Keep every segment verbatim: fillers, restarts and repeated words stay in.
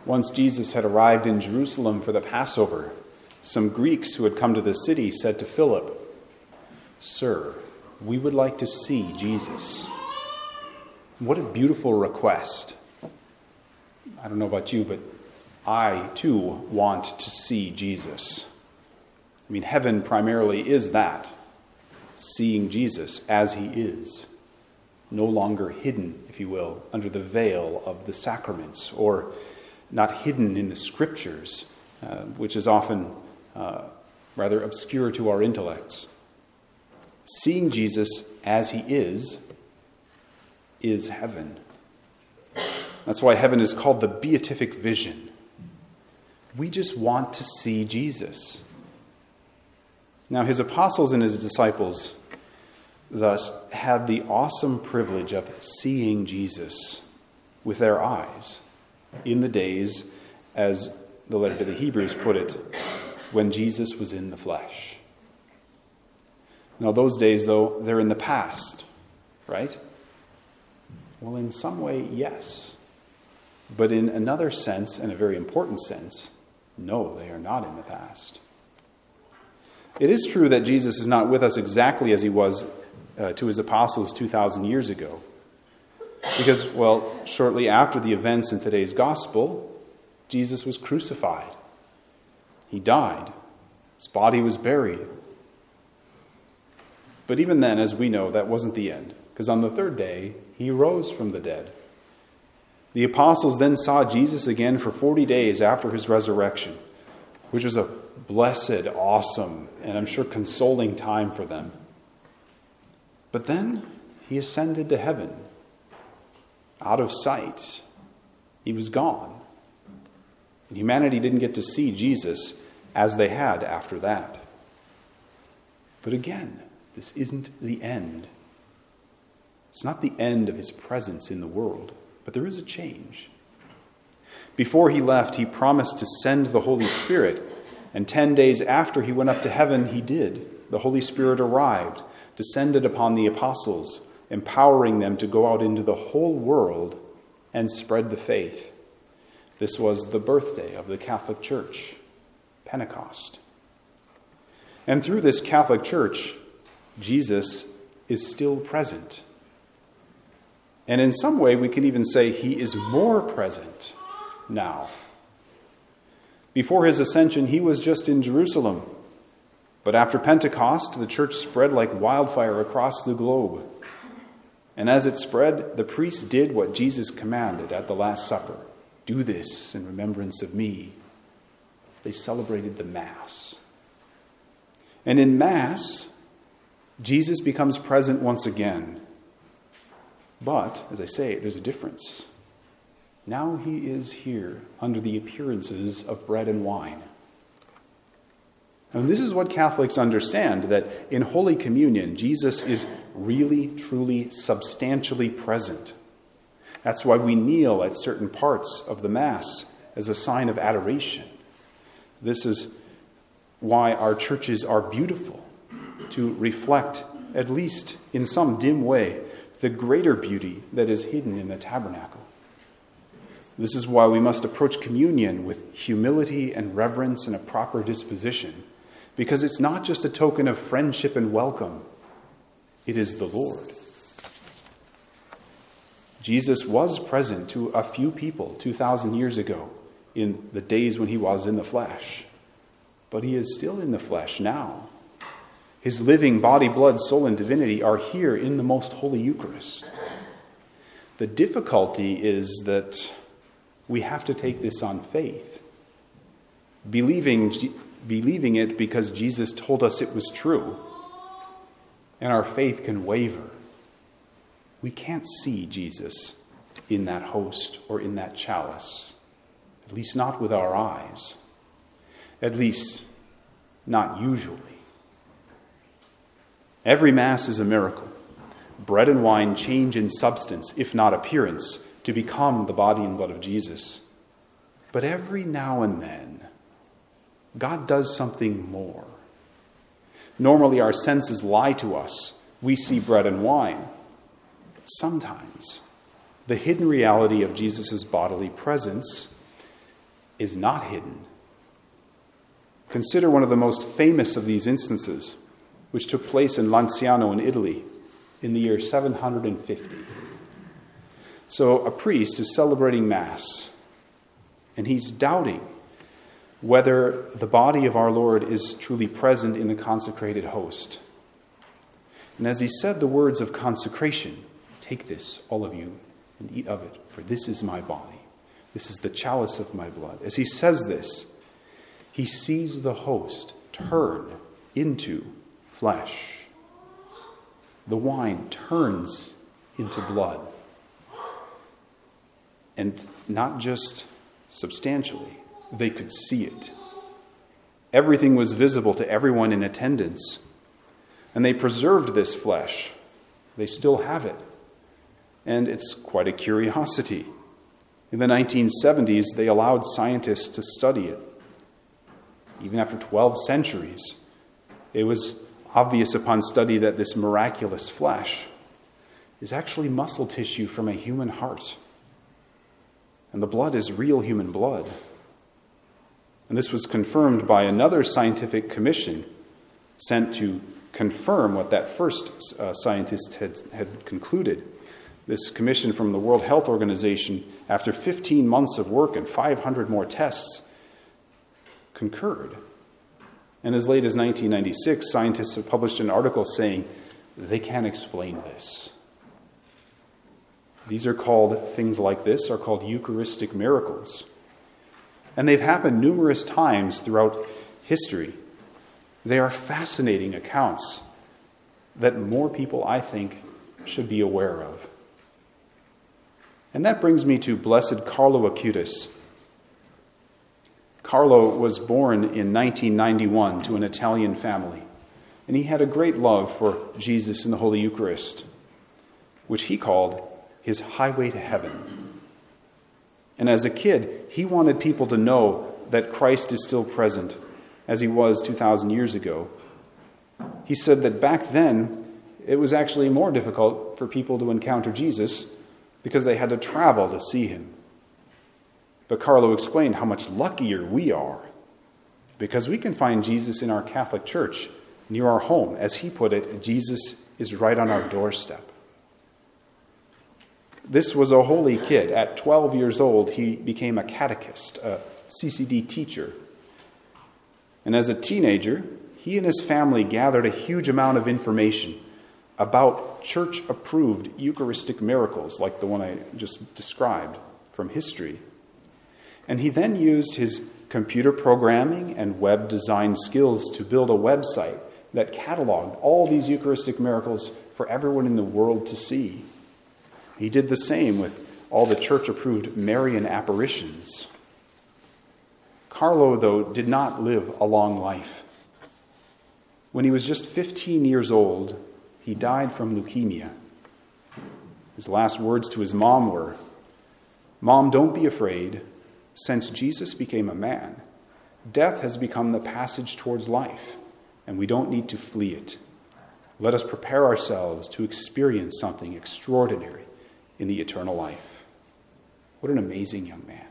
Once Jesus had arrived in Jerusalem for the Passover, some Greeks who had come to the city said to Philip, "Sir, we would like to see Jesus." What a beautiful request. I don't know about you, but I too want to see Jesus. I mean, heaven primarily is that, seeing Jesus as he is, no longer hidden, if you will, under the veil of the sacraments, or not hidden in the scriptures, uh, which is often uh, rather obscure to our intellects. Seeing Jesus as he is, is heaven. That's why heaven is called the beatific vision. We just want to see Jesus. Now, his apostles and his disciples thus had the awesome privilege of seeing Jesus with their eyes in the days, as the letter to the Hebrews put it, when Jesus was in the flesh. Now, those days, though, they're in the past, right? Well, in some way, yes. But in another sense, and a very important sense, no, they are not in the past. It is true that Jesus is not with us exactly as he was uh, to his apostles two thousand years ago. Because, well, shortly after the events in today's gospel, Jesus was crucified. He died. His body was buried. But even then, as we know, that wasn't the end. Because on the third day, he rose from the dead. The apostles then saw Jesus again for forty days after his resurrection, which was a blessed, awesome, and I'm sure consoling time for them. But then he ascended to heaven. Out of sight. He was gone. And humanity didn't get to see Jesus as they had after that. But again, this isn't the end. It's not the end of his presence in the world, but there is a change. Before he left, he promised to send the Holy Spirit, and ten days after he went up to heaven, he did. The Holy Spirit arrived, descended upon the apostles, empowering them to go out into the whole world and spread the faith. This was the birthday of the Catholic Church, Pentecost. And through this Catholic Church, Jesus is still present. And in some way, we can even say he is more present now. Before his ascension, he was just in Jerusalem. But after Pentecost, the church spread like wildfire across the globe. And as it spread, the priests did what Jesus commanded at the Last Supper. Do this in remembrance of me. They celebrated the Mass. And in Mass, Jesus becomes present once again. But, as I say, there's a difference. Now he is here under the appearances of bread and wine. And this is what Catholics understand, that in Holy Communion, Jesus is really, truly, substantially present. That's why we kneel at certain parts of the Mass as a sign of adoration. This is why our churches are beautiful, to reflect, at least in some dim way, the greater beauty that is hidden in the tabernacle. This is why we must approach communion with humility and reverence and a proper disposition, because it's not just a token of friendship and welcome. It is the Lord. Jesus was present to a few people two thousand years ago in the days when he was in the flesh. But he is still in the flesh now. His living body, blood, soul, and divinity are here in the most holy Eucharist. The difficulty is that we have to take this on faith, believing, believing it because Jesus told us it was true, and our faith can waver. We can't see Jesus in that host or in that chalice, at least not with our eyes, at least not usually. Every Mass is a miracle. Bread and wine change in substance, if not appearance, to become the body and blood of Jesus. But every now and then, God does something more. Normally, our senses lie to us. We see bread and wine. Sometimes, the hidden reality of Jesus' bodily presence is not hidden. Consider one of the most famous of these instances, which took place in Lanciano in Italy in the year seven hundred fifty. So a priest is celebrating Mass, and he's doubting whether the body of our Lord is truly present in the consecrated host. And as he said the words of consecration, "Take this, all of you, and eat of it, for this is my body. This is the chalice of my blood." As he says this, he sees the host turn into flesh. The wine turns into blood. And not just substantially, they could see it. Everything was visible to everyone in attendance. And they preserved this flesh. They still have it. And it's quite a curiosity. In the nineteen seventies, they allowed scientists to study it. Even after twelve centuries, it was obvious upon study that this miraculous flesh is actually muscle tissue from a human heart. And the blood is real human blood. And this was confirmed by another scientific commission sent to confirm what that first uh, scientist had, had concluded. This commission from the World Health Organization, after fifteen months of work and five hundred more tests, concurred. And as late as nineteen ninety-six, scientists have published an article saying they can't explain this. These are called, things like this are called Eucharistic miracles. And they've happened numerous times throughout history. They are fascinating accounts that more people, I think, should be aware of. And that brings me to Blessed Carlo Acutis. Carlo was born in nineteen ninety-one to an Italian family, and he had a great love for Jesus in the Holy Eucharist, which he called his highway to heaven. And as a kid, he wanted people to know that Christ is still present, as he was two thousand years ago. He said that back then, it was actually more difficult for people to encounter Jesus because they had to travel to see him. But Carlo explained how much luckier we are because we can find Jesus in our Catholic Church near our home. As he put it, Jesus is right on our doorstep. This was a holy kid. At twelve years old, he became a catechist, a C C D teacher. And as a teenager, he and his family gathered a huge amount of information about church-approved Eucharistic miracles, like the one I just described from history. And he then used his computer programming and web design skills to build a website that cataloged all these Eucharistic miracles for everyone in the world to see. He did the same with all the church-approved Marian apparitions. Carlo, though, did not live a long life. When he was just fifteen years old, he died from leukemia. His last words to his mom were, "Mom, don't be afraid. Since Jesus became a man, death has become the passage towards life, and we don't need to flee it. Let us prepare ourselves to experience something extraordinary in the eternal life." What an amazing young man.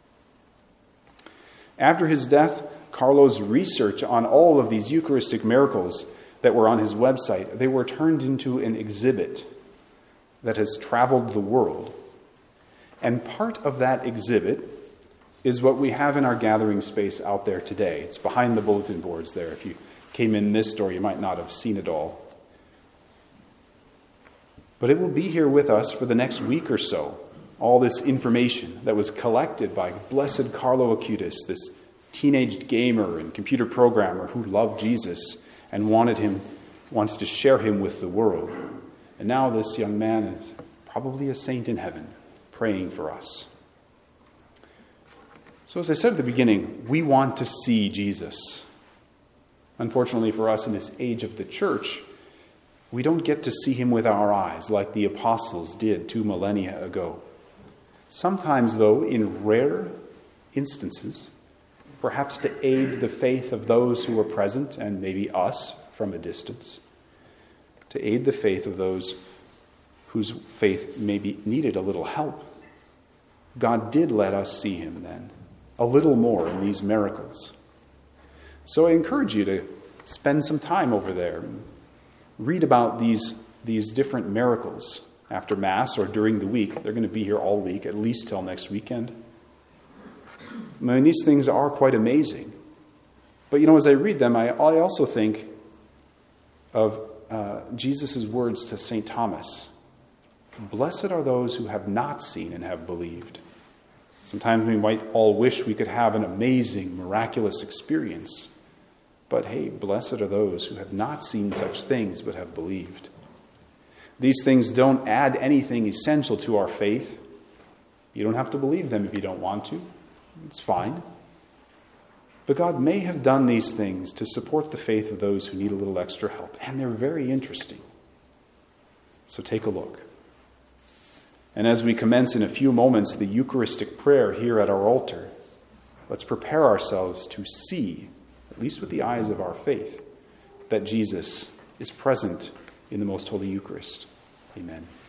After his death, Carlo's research on all of these Eucharistic miracles that were on his website, they were turned into an exhibit that has traveled the world. And part of that exhibit is what we have in our gathering space out there today. It's behind the bulletin boards there. If you came in this door, you might not have seen it all. But it will be here with us for the next week or so. All this information that was collected by Blessed Carlo Acutis, this teenage gamer and computer programmer who loved Jesus and wanted him, wanted to share him with the world. And now this young man is probably a saint in heaven, praying for us. So as I said at the beginning, we want to see Jesus. Unfortunately for us in this age of the church, we don't get to see him with our eyes like the apostles did two millennia ago. Sometimes, though, in rare instances, perhaps to aid the faith of those who were present, and maybe us from a distance, to aid the faith of those whose faith maybe needed a little help, God did let us see him then. a little more in these miracles. So I encourage you to spend some time over there. Read about these, these different miracles after Mass or during the week. They're going to be here all week, at least till next weekend. I mean, these things are quite amazing. But, you know, as I read them, I, I also think of uh, Jesus' words to Saint Thomas. Blessed are those who have not seen and have believed. Sometimes we might all wish we could have an amazing, miraculous experience. But hey, blessed are those who have not seen such things but have believed. These things don't add anything essential to our faith. You don't have to believe them if you don't want to. It's fine. But God may have done these things to support the faith of those who need a little extra help. And they're very interesting. So take a look. And as we commence in a few moments the Eucharistic prayer here at our altar, let's prepare ourselves to see, at least with the eyes of our faith, that Jesus is present in the Most Holy Eucharist. Amen.